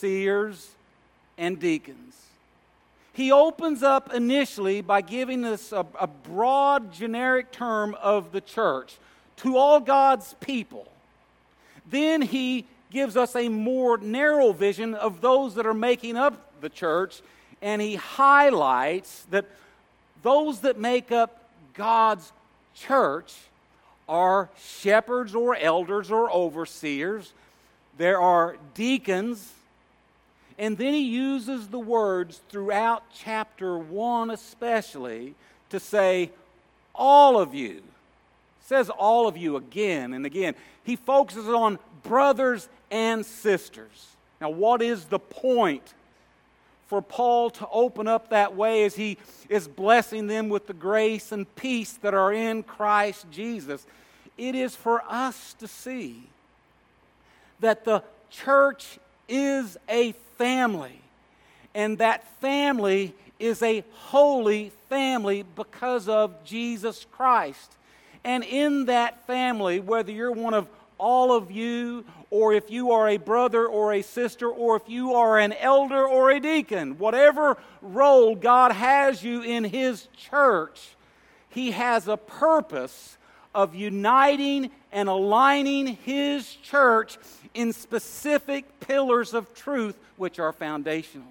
seers, and deacons. He opens up initially by giving us a broad, generic term of the church to all God's people. Then he gives us a more narrow vision of those that are making up the church, and he highlights that those that make up God's church are shepherds or elders or overseers. There are deacons. And then he uses the words throughout chapter 1 especially to say, all of you. He says all of you again and again. He focuses on brothers and sisters. Now, what is the point for Paul to open up that way as he is blessing them with the grace and peace that are in Christ Jesus? It is for us to see that the church is a family, and that family is a holy family because of Jesus Christ. And in that family, whether you're one of all of you, or if you are a brother or a sister, or if you are an elder or a deacon, whatever role God has you in His church, He has a purpose of uniting and aligning His church in specific pillars of truth which are foundational.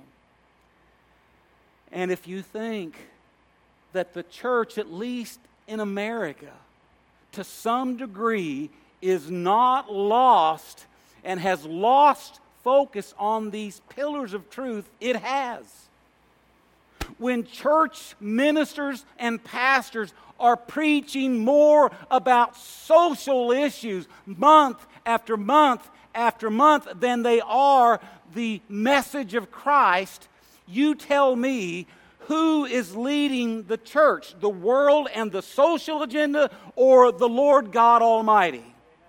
And if you think that the church, at least in America, to some degree is not lost and has lost focus on these pillars of truth, it has. When church ministers and pastors are preaching more about social issues month after month after month than they are the message of Christ, you tell me who is leading the church, the world and the social agenda, or the Lord God Almighty?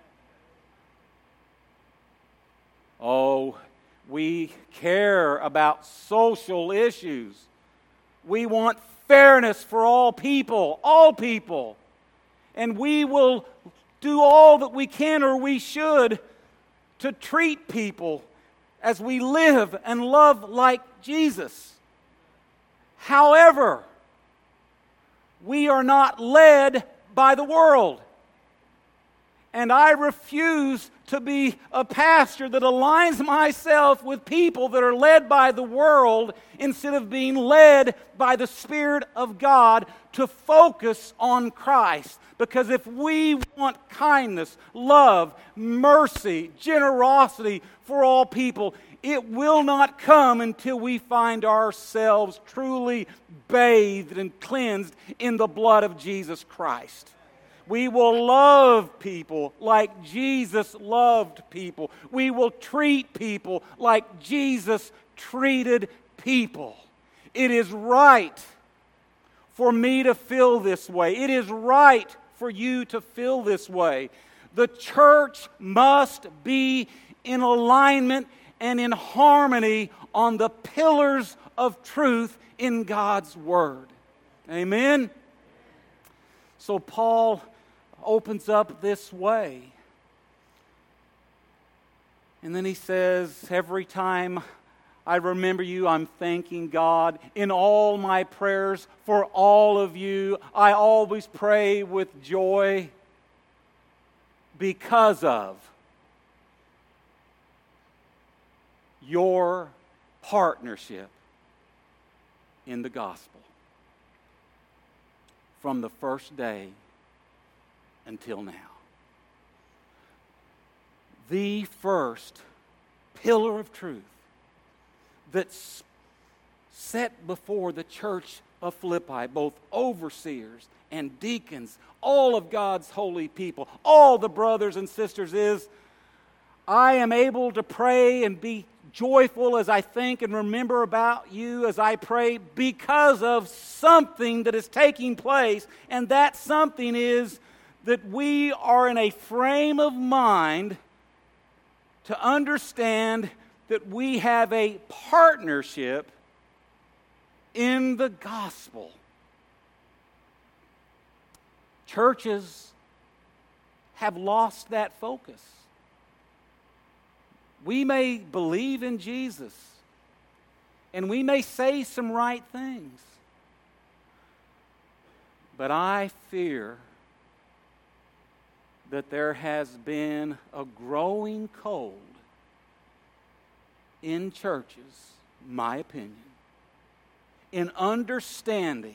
Oh, we care about social issues. We want fairness for all people, and we will do all that we can or we should to treat people as we live and love like Jesus. However, we are not led by the world. And I refuse to be a pastor that aligns myself with people that are led by the world instead of being led by the Spirit of God to focus on Christ. Because if we want kindness, love, mercy, generosity for all people, it will not come until we find ourselves truly bathed and cleansed in the blood of Jesus Christ. We will love people like Jesus loved people. We will treat people like Jesus treated people. It is right for me to feel this way. It is right for you to feel this way. The church must be in alignment and in harmony on the pillars of truth in God's Word. Amen? So Paul opens up this way. And then he says, every time I remember you, I'm thanking God. In all my prayers for all of you, I always pray with joy because of your partnership in the gospel from the first day until now. The first pillar of truth that's set before the church of Philippi, both overseers and deacons, all of God's holy people, all the brothers and sisters, is I am able to pray and be joyful as I think and remember about you as I pray because of something that is taking place, and that something is that we are in a frame of mind to understand that we have a partnership in the gospel. Churches have lost that focus. We may believe in Jesus, and we may say some right things, but I fear that there has been a growing cold in churches, my opinion, in understanding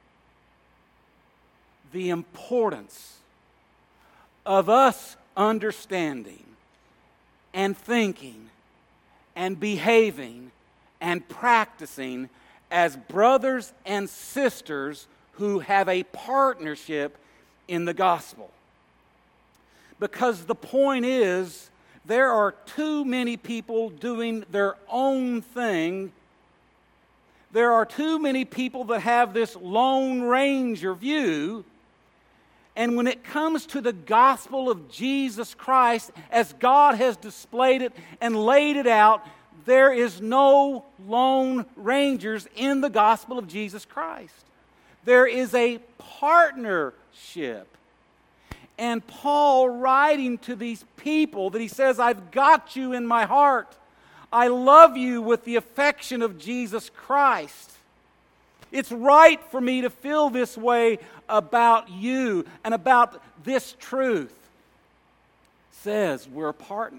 the importance of us understanding and thinking and behaving and practicing as brothers and sisters who have a partnership in the gospel. Because the point is, there are too many people doing their own thing. There are too many people that have this Lone Ranger view. And when it comes to the gospel of Jesus Christ, as God has displayed it and laid it out, there is no Lone Rangers in the gospel of Jesus Christ. There is a partnership. And Paul, writing to these people, that he says, I've got you in my heart. I love you with the affection of Jesus Christ. It's right for me to feel this way about you and about this truth. Says we're partners.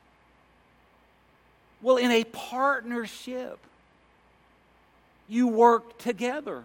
Well, in a partnership, you work together.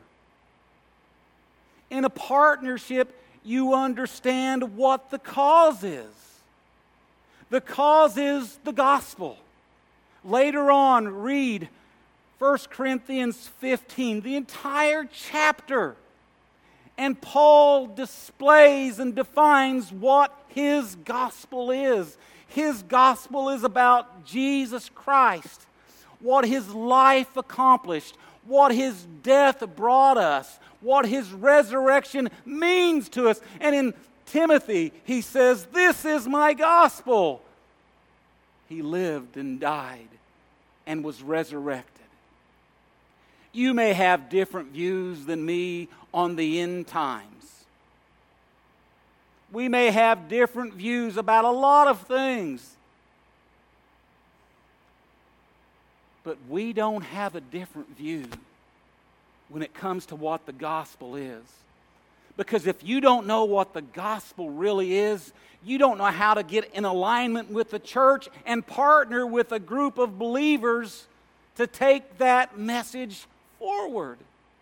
In a partnership, you understand what the cause is. The cause is the gospel. Later on, read 1 Corinthians 15, the entire chapter. And Paul displays and defines what his gospel is. His gospel is about Jesus Christ, what his life accomplished, what his death brought us, what his resurrection means to us. And in Timothy, he says, this is my gospel. He lived and died and was resurrected. You may have different views than me on the end times. We may have different views about a lot of things. But we don't have a different view when it comes to what the gospel is. Because if you don't know what the gospel really is, you don't know how to get in alignment with the church and partner with a group of believers to take that message forward.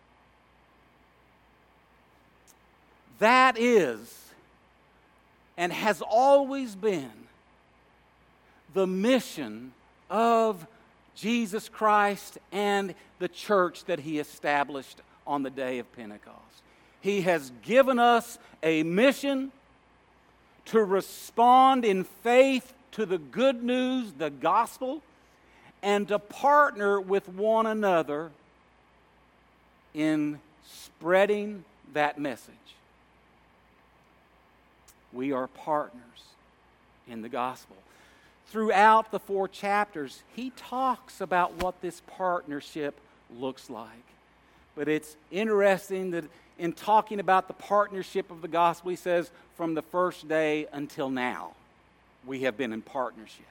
That is and has always been the mission of Jesus Christ and the church that he established on the day of Pentecost. He has given us a mission to respond in faith to the good news, the gospel, and to partner with one another in spreading that message. We are partners in the gospel. Throughout the 4 chapters, he talks about what this partnership looks like. But it's interesting that in talking about the partnership of the gospel, he says, from the first day until now, we have been in partnership.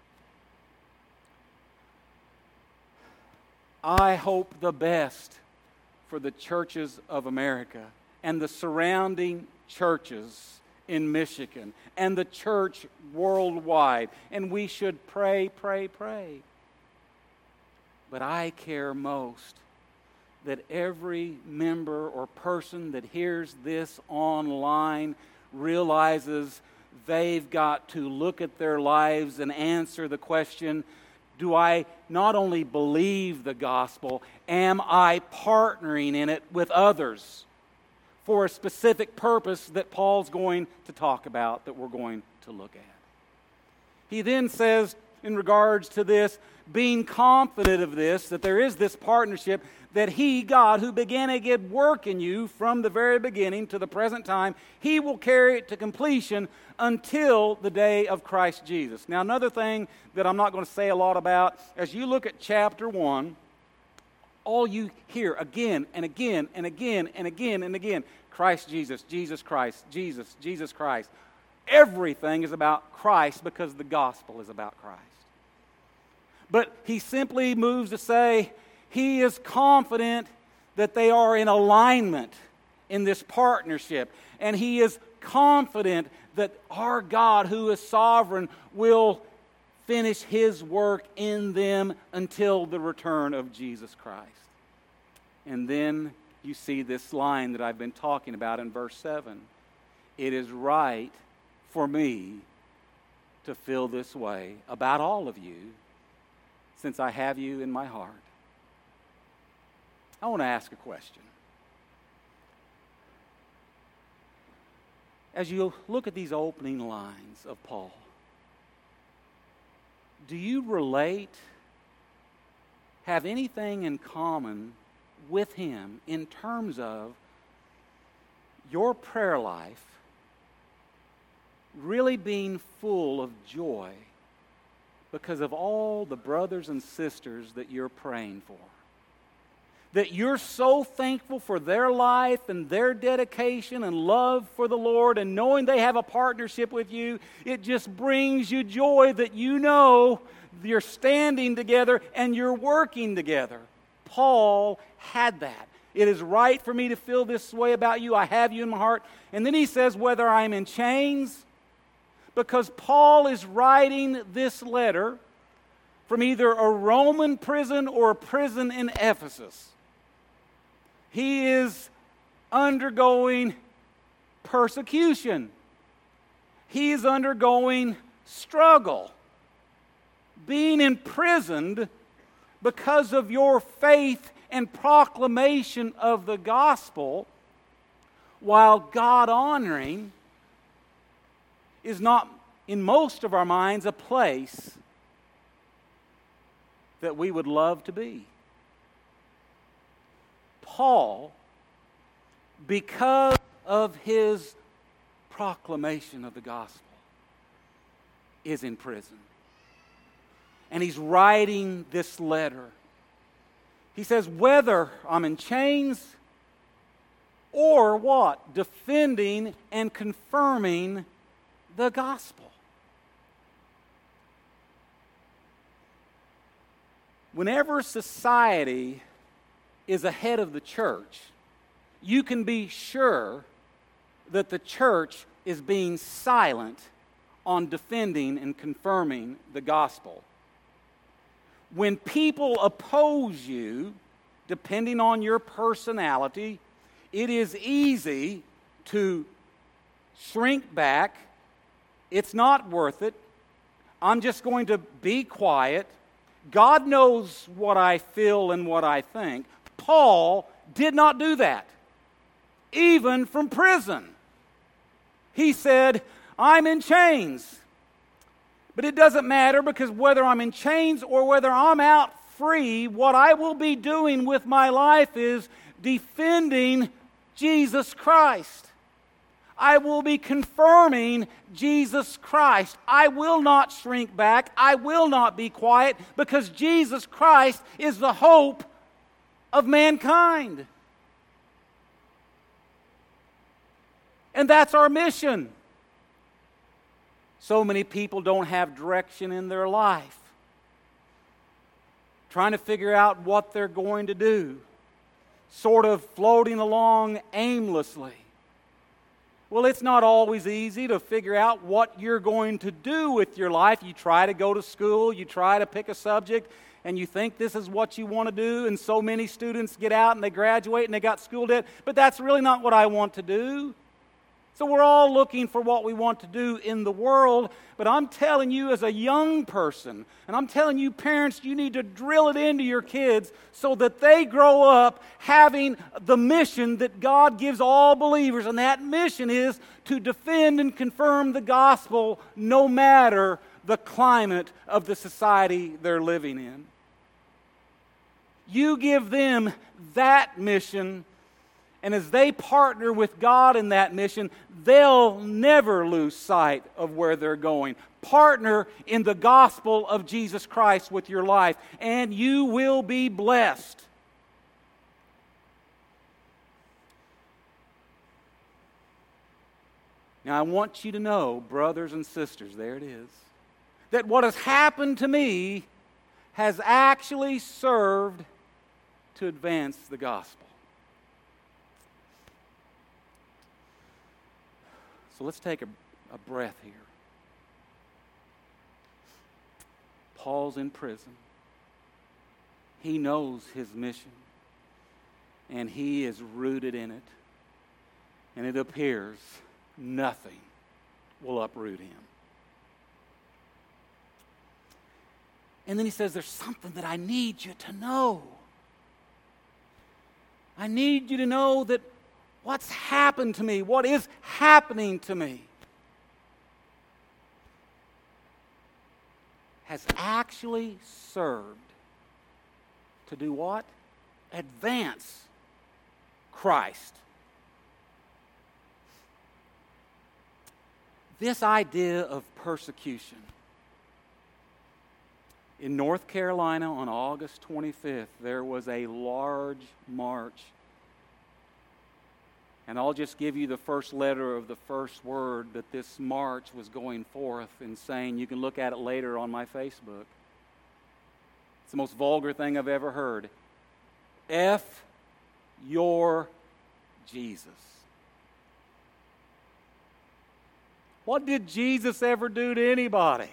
I hope the best for the churches of America and the surrounding churches in Michigan and the church worldwide. And we should pray, pray, pray. But I care most that every member or person that hears this online realizes they've got to look at their lives and answer the question, do I not only believe the gospel, am I partnering in it with others for a specific purpose that Paul's going to talk about, that we're going to look at? He then says, in regards to this, being confident of this, that there is this partnership, that he, God, who began a good work in you from the very beginning to the present time, he will carry it to completion until the day of Christ Jesus. Now, another thing that I'm not going to say a lot about, as you look at chapter 1, all you hear again and again and again and again and again, Christ Jesus, Jesus Christ, Jesus, Jesus Christ. Everything is about Christ because the gospel is about Christ. But he simply moves to say he is confident that they are in alignment in this partnership. And he is confident that our God, who is sovereign, will finish his work in them until the return of Jesus Christ. And then you see this line that I've been talking about in verse 7. It is right for me to feel this way about all of you, since I have you in my heart. I want to ask a question. As you look at these opening lines of Paul, do you relate, have anything in common with him in terms of your prayer life really being full of joy because of all the brothers and sisters that you're praying for? That you're so thankful for their life and their dedication and love for the Lord, and knowing they have a partnership with you, it just brings you joy that you know you're standing together and you're working together. Paul had that. It is right for me to feel this way about you. I have you in my heart. And then he says, whether I'm in chains, because Paul is writing this letter from either a Roman prison or a prison in Ephesus. He is undergoing persecution. He is undergoing struggle, being imprisoned because of your faith and proclamation of the gospel, while God-honoring is not, in most of our minds, a place that we would love to be. Paul, because of his proclamation of the gospel, is in prison. And he's writing this letter. He says, whether I'm in chains or what? Defending and confirming the gospel. Whenever society is ahead of the church, you can be sure that the church is being silent on defending and confirming the gospel. When people oppose you, depending on your personality, it is easy to shrink back. It's not worth it. I'm just going to be quiet. God knows what I feel and what I think. Paul did not do that, even from prison. He said, I'm in chains. But it doesn't matter, because whether I'm in chains or whether I'm out free, what I will be doing with my life is defending Jesus Christ. I will be confirming Jesus Christ. I will not shrink back. I will not be quiet, because Jesus Christ is the hope of mankind. And that's our mission. So many people don't have direction in their life, trying to figure out what they're going to do, sort of floating along aimlessly. Well, it's not always easy to figure out what you're going to do with your life. You try to go to school, you try to pick a subject, and you think this is what you want to do, and so many students get out and they graduate and they got school debt, but that's really not what I want to do. So we're all looking for what we want to do in the world, but I'm telling you as a young person, and I'm telling you parents, you need to drill it into your kids so that they grow up having the mission that God gives all believers, and that mission is to defend and confirm the gospel no matter the climate of the society they're living in. You give them that mission, and as they partner with God in that mission, they'll never lose sight of where they're going. Partner in the gospel of Jesus Christ with your life, and you will be blessed. Now, I want you to know, brothers and sisters, there it is, that what has happened to me has actually served to advance the gospel. So let's take a breath here. Paul's in prison. He knows his mission, and he is rooted in it. And it appears nothing will uproot him. And then he says, there's something that I need you to know. I need you to know that what's happened to me, what is happening to me, has actually served to do what? Advance Christ. This idea of persecution. In North Carolina on August 25th, there was a large march. And I'll just give you the first letter of the first word that this march was going forth and saying. You can look at it later on my Facebook. It's the most vulgar thing I've ever heard. F your Jesus. What did Jesus ever do to anybody?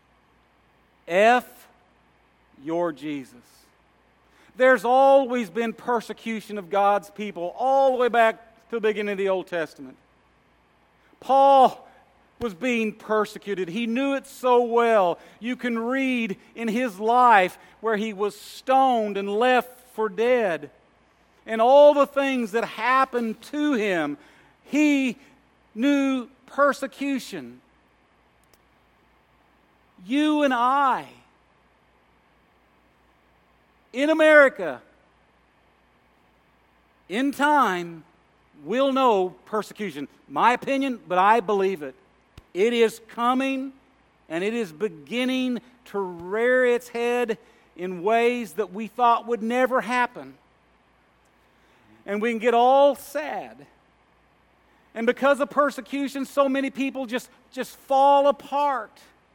F your Jesus. There's always been persecution of God's people, all the way back to the beginning of the Old Testament. Paul was being persecuted. He knew it so well. You can read in his life where he was stoned and left for dead. And all the things that happened to him, he knew persecution. You and I, in America, in time, will know persecution. My opinion, but I believe it. It is coming, and it is beginning to rear its head in ways that we thought would never happen. And we can get all sad. And because of persecution, so many people just fall apart.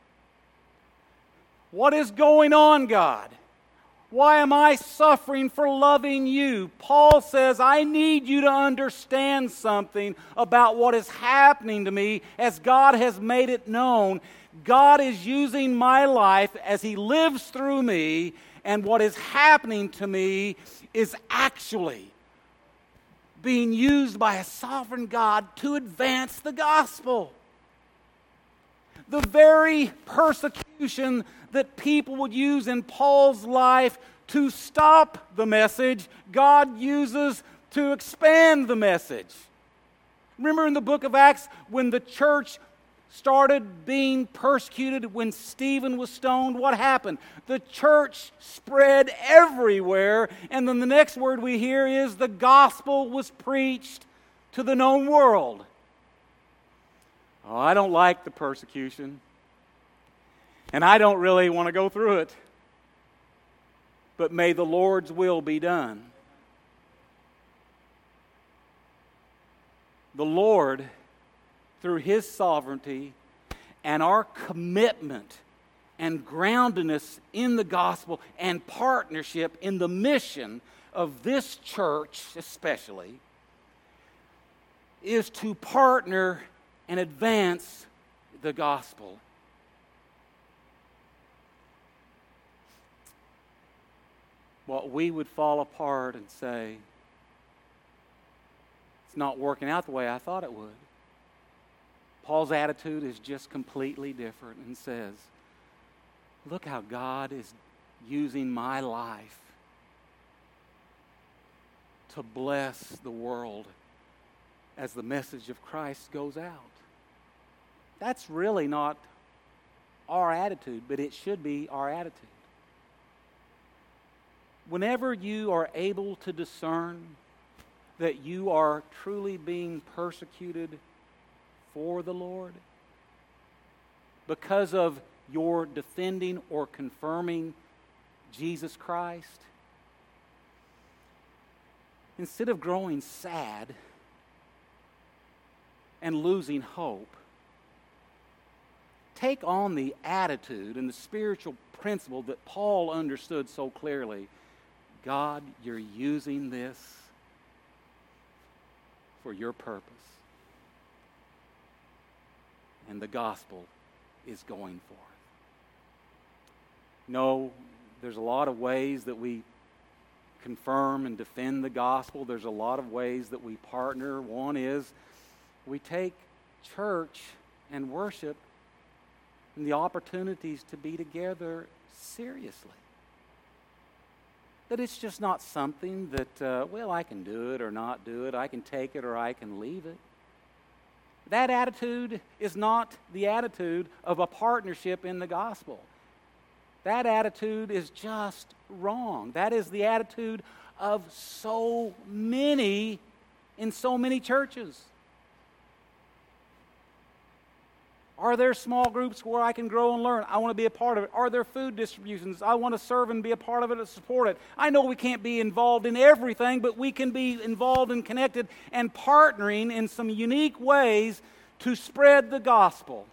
What is going on, God? Why am I suffering for loving you? Paul says, I need you to understand something about what is happening to me as God has made it known. God is using my life as He lives through me, and what is happening to me is actually being used by a sovereign God to advance the gospel. The very persecution that people would use in Paul's life to stop the message, God uses to expand the message. Remember in the book of Acts when the church started being persecuted, when Stephen was stoned, what happened? The church spread everywhere, and then the next word we hear is the gospel was preached to the known world. Oh, I don't like the persecution, and I don't really want to go through it. But may the Lord's will be done. The Lord, through His sovereignty and our commitment and groundedness in the gospel and partnership in the mission of this church especially, is to partner and advance the gospel. What we would fall apart and say, it's not working out the way I thought it would. Paul's attitude is just completely different and says, look how God is using my life to bless the world as the message of Christ goes out. That's really not our attitude, but it should be our attitude. Whenever you are able to discern that you are truly being persecuted for the Lord because of your defending or confirming Jesus Christ, instead of growing sad and losing hope, take on the attitude and the spiritual principle that Paul understood so clearly. God, you're using this for your purpose. And the gospel is going forth. No, there's a lot of ways that we confirm and defend the gospel. There's a lot of ways that we partner. One is we take church and worship and the opportunities to be together seriously. That it's just not something that, I can do it or not do it. I can take it or I can leave it. That attitude is not the attitude of a partnership in the gospel. That attitude is just wrong. That is the attitude of so many in so many churches. Are there small groups where I can grow and learn? I want to be a part of it. Are there food distributions? I want to serve and be a part of it and support it. I know we can't be involved in everything, but we can be involved and connected and partnering in some unique ways to spread the gospel.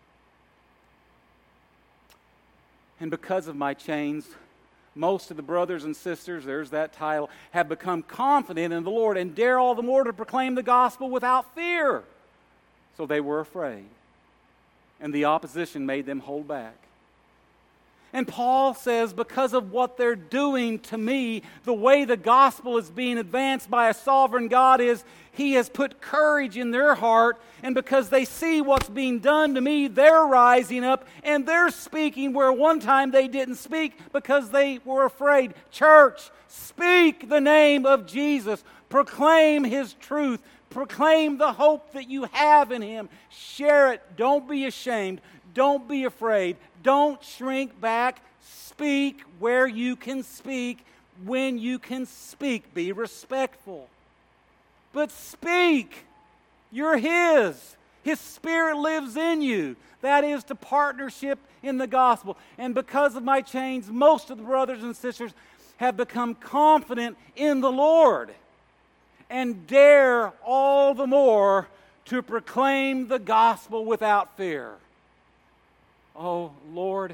And because of my chains, most of the brothers and sisters, there's that title, have become confident in the Lord and dare all the more to proclaim the gospel without fear. So they were afraid. And the opposition made them hold back. And Paul says, because of what they're doing to me, the way the gospel is being advanced by a sovereign God is He has put courage in their heart, and because they see what's being done to me, they're rising up and they're speaking where one time they didn't speak because they were afraid. Church, speak the name of Jesus. Proclaim His truth. Proclaim the hope that you have in Him. Share it. Don't be ashamed. Don't be afraid. Don't shrink back. Speak where you can speak, when you can speak. Be respectful. But speak. You're His. His Spirit lives in you. That is to partnership in the gospel. And because of my chains, most of the brothers and sisters have become confident in the Lord and dare all the more to proclaim the gospel without fear. Oh, Lord,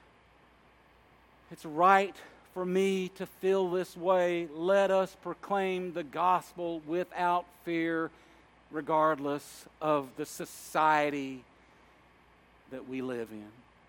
it's right for me to feel this way. Let us proclaim the gospel without fear, regardless of the society that we live in.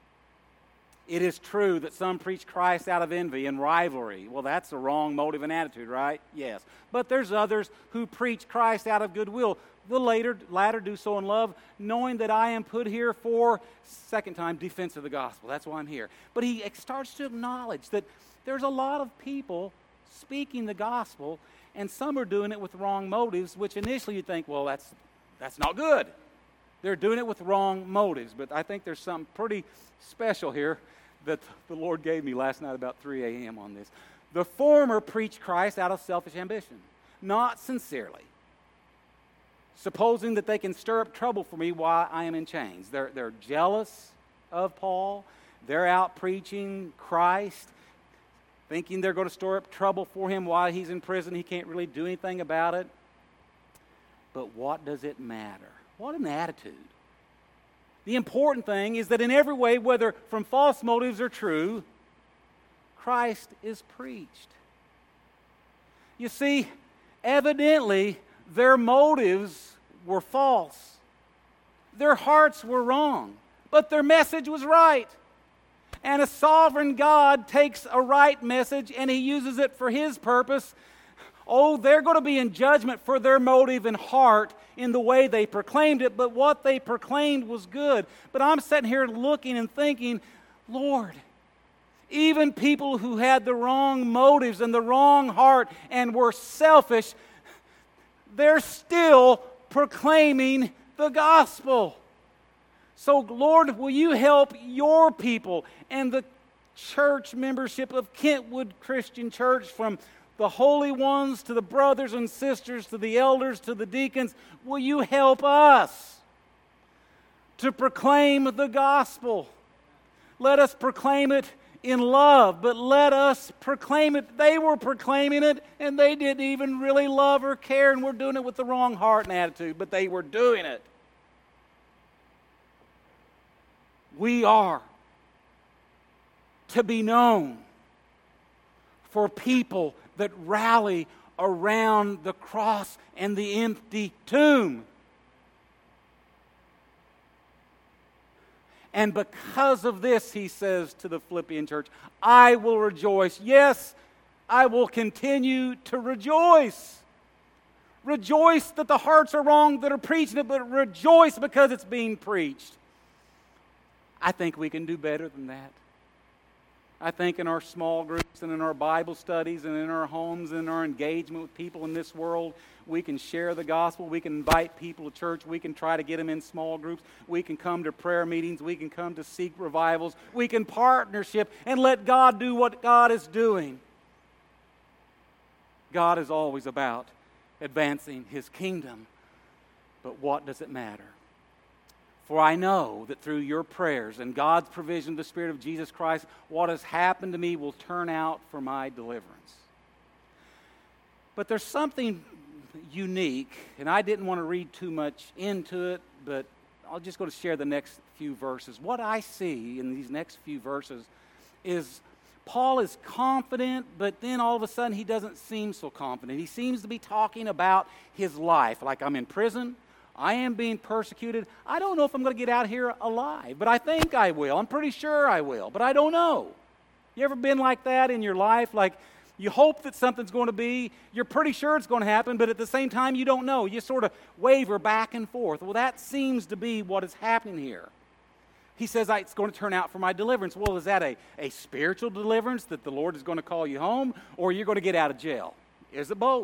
It is true that some preach Christ out of envy and rivalry. Well, that's the wrong motive and attitude, right? Yes. But there's others who preach Christ out of goodwill. The latter do so in love, knowing that I am put here for, second time, defense of the gospel. That's why I'm here. But he starts to acknowledge that there's a lot of people speaking the gospel, and some are doing it with wrong motives, which initially you think, well, that's not good. They're doing it with wrong motives. But I think there's something pretty special here that the Lord gave me last night about 3 a.m. on this. The former preach Christ out of selfish ambition, not sincerely, supposing that they can stir up trouble for me while I am in chains. They're jealous of Paul. They're out preaching Christ, thinking they're going to stir up trouble for him while he's in prison. He can't really do anything about it. But what does it matter? What an attitude. The important thing is that in every way, whether from false motives or true, Christ is preached. You see, evidently, their motives were false. Their hearts were wrong, but their message was right. And a sovereign God takes a right message and He uses it for His purpose. Oh, they're going to be in judgment for their motive and heart in the way they proclaimed it, but what they proclaimed was good. But I'm sitting here looking and thinking, Lord, even people who had the wrong motives and the wrong heart and were selfish, they're still proclaiming the gospel. So, Lord, will you help your people and the church membership of Kentwood Christian Church, from the holy ones to the brothers and sisters to the elders to the deacons, will you help us to proclaim the gospel? Let us proclaim it in love, but let us proclaim it. They were proclaiming it, and they didn't even really love or care, and we're doing it with the wrong heart and attitude, but they were doing it. we are to be known for people that rally around the cross and the empty tomb. And because of this, he says to the Philippian church, I will rejoice. Yes, I will continue to rejoice. Rejoice that the hearts are wrong that are preaching it, but rejoice because it's being preached. I think we can do better than that. I think in our small groups and in our Bible studies and in our homes and in our engagement with people in this world, we can share the gospel. We can invite people to church. We can try to get them in small groups. We can come to prayer meetings. We can come to seek revivals. We can partnership and let God do what God is doing. God is always about advancing His kingdom. But what does it matter? For I know that through your prayers and God's provision of the Spirit of Jesus Christ, what has happened to me will turn out for my deliverance. But there's something unique, and I didn't want to read too much into it, but I'll just go to share the next few verses. What I see in these next few verses is Paul is confident, but then all of a sudden he doesn't seem so confident. He seems to be talking about his life, like I'm in prison. I am being persecuted. I don't know if I'm going to get out here alive, but I think I will. I'm pretty sure I will, but I don't know. You ever been like that in your life? Like you hope that something's going to be, you're pretty sure it's going to happen, but at the same time you don't know. You sort of waver back and forth. Well, that seems to be what is happening here. He says, it's going to turn out for my deliverance. Well, is that a spiritual deliverance that the Lord is going to call you home, or you're going to get out of jail? Is it both?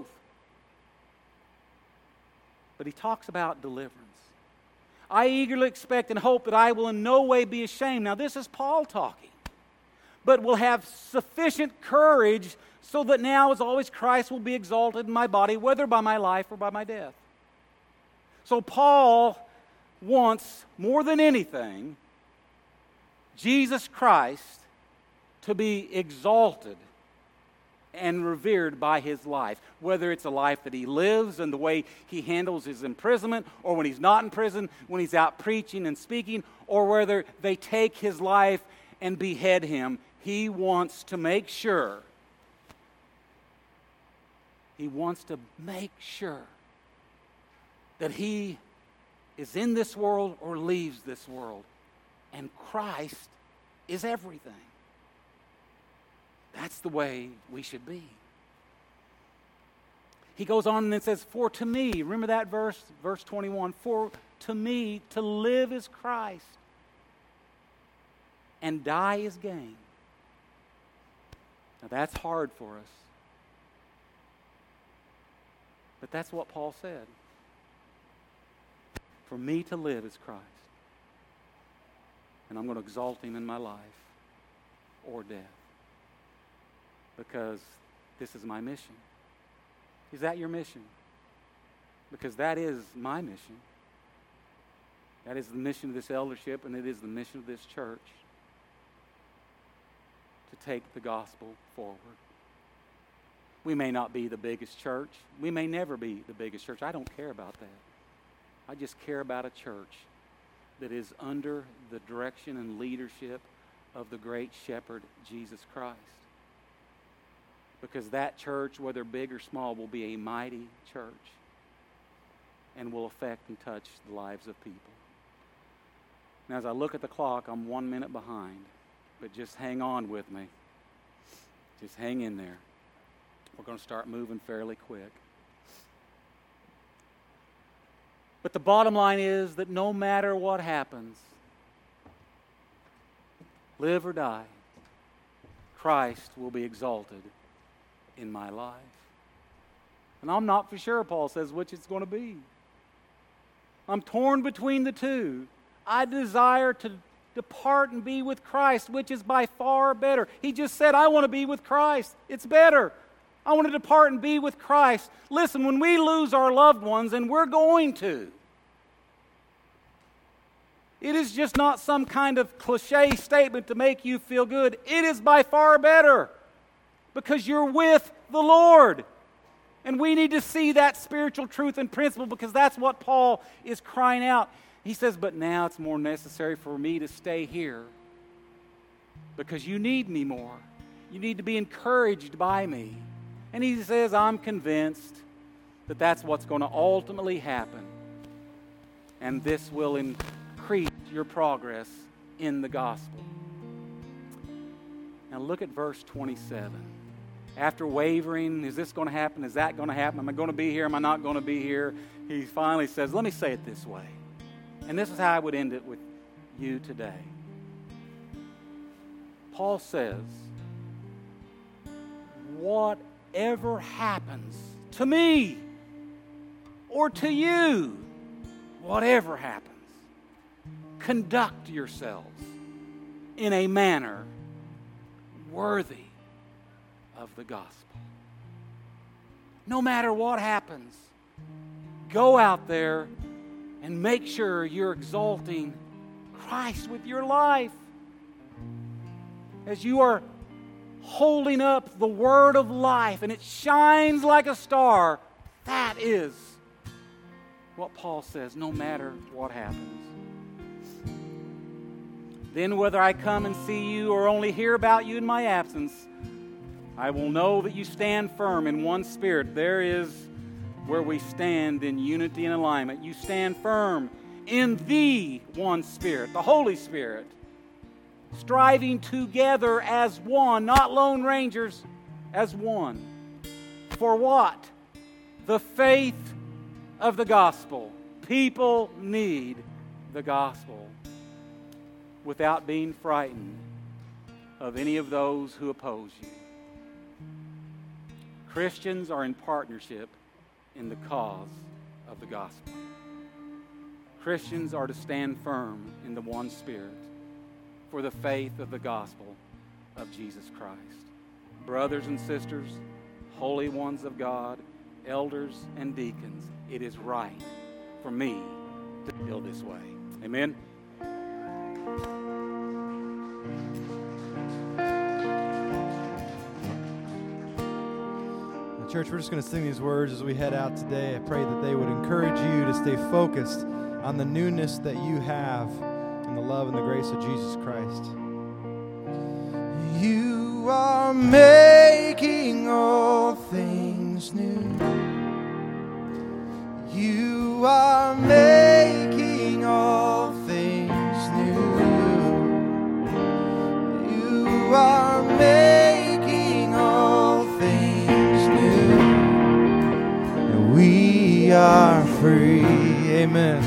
But he talks about deliverance. I eagerly expect and hope that I will in no way be ashamed. Now, this is Paul talking. But will have sufficient courage so that now, as always, Christ will be exalted in my body, whether by my life or by my death. So Paul wants, more than anything, Jesus Christ to be exalted and revered by his life, whether it's a life that he lives and the way he handles his imprisonment, or when he's not in prison, when he's out preaching and speaking, or whether they take his life and behead him. He wants to make sure. He wants to make sure that he is in this world or leaves this world, and Christ is everything. That's the way we should be. He goes on and then says, for to me, remember that verse 21, for to me to live is Christ and die is gain. Now that's hard for us. But that's what Paul said. For me to live is Christ. And I'm going to exalt him in my life or death. Because this is my mission. Is that your mission? Because that is my mission. That is the mission of this eldership, and it is the mission of this church to take the gospel forward. We may not be the biggest church. We may never be the biggest church. I don't care about that. I just care about a church that is under the direction and leadership of the great shepherd, Jesus Christ. Because that church, whether big or small, will be a mighty church and will affect and touch the lives of people. Now, as I look at the clock, I'm 1 minute behind, but just hang on with me. Just hang in there. We're going to start moving fairly quick. But the bottom line is that no matter what happens, live or die, Christ will be exalted in my life. And I'm not for sure, Paul says, which it's going to be. I'm torn between the two. I desire to depart and be with Christ, which is by far better. He just said, I want to be with Christ. It's better. I want to depart and be with Christ. Listen, when we lose our loved ones, and we're going to, it is just not some kind of cliche statement to make you feel good. It is by far better because you're with the Lord. And we need to see that spiritual truth and principle because that's what Paul is crying out. He says, but now it's more necessary for me to stay here because you need me more. You need to be encouraged by me. And he says, I'm convinced that that's what's going to ultimately happen. And this will increase your progress in the gospel. Now look at verse 27. After wavering, is this going to happen? Is that going to happen? Am I going to be here? Am I not going to be here? He finally says, let me say it this way. And this is how I would end it with you today. Paul says, whatever happens to me or to you, whatever happens, conduct yourselves in a manner worthy of the gospel. No matter what happens, go out there and make sure you're exalting Christ with your life. As you are holding up the word of life and it shines like a star, that is what Paul says, no matter what happens. Then whether I come and see you or only hear about you in my absence, I will know that you stand firm in one spirit. There is where we stand in unity and alignment. You stand firm in the one Spirit, the Holy Spirit, striving together as one, not lone rangers, as one. For what? The faith of the gospel. People need the gospel without being frightened of any of those who oppose you. Christians are in partnership in the cause of the gospel. Christians are to stand firm in the one Spirit for the faith of the gospel of Jesus Christ. Brothers and sisters, holy ones of God, elders and deacons, it is right for me to feel this way. Amen. Church, we're just going to sing these words as we head out today. I pray that they would encourage you to stay focused on the newness that you have in the love and the grace of Jesus Christ. You are making all things new. You are making all things new. You are making all things new. And we are free. Amen.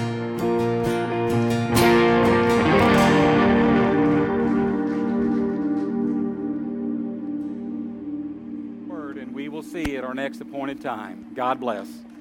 And we will see you at our next appointed time. God bless.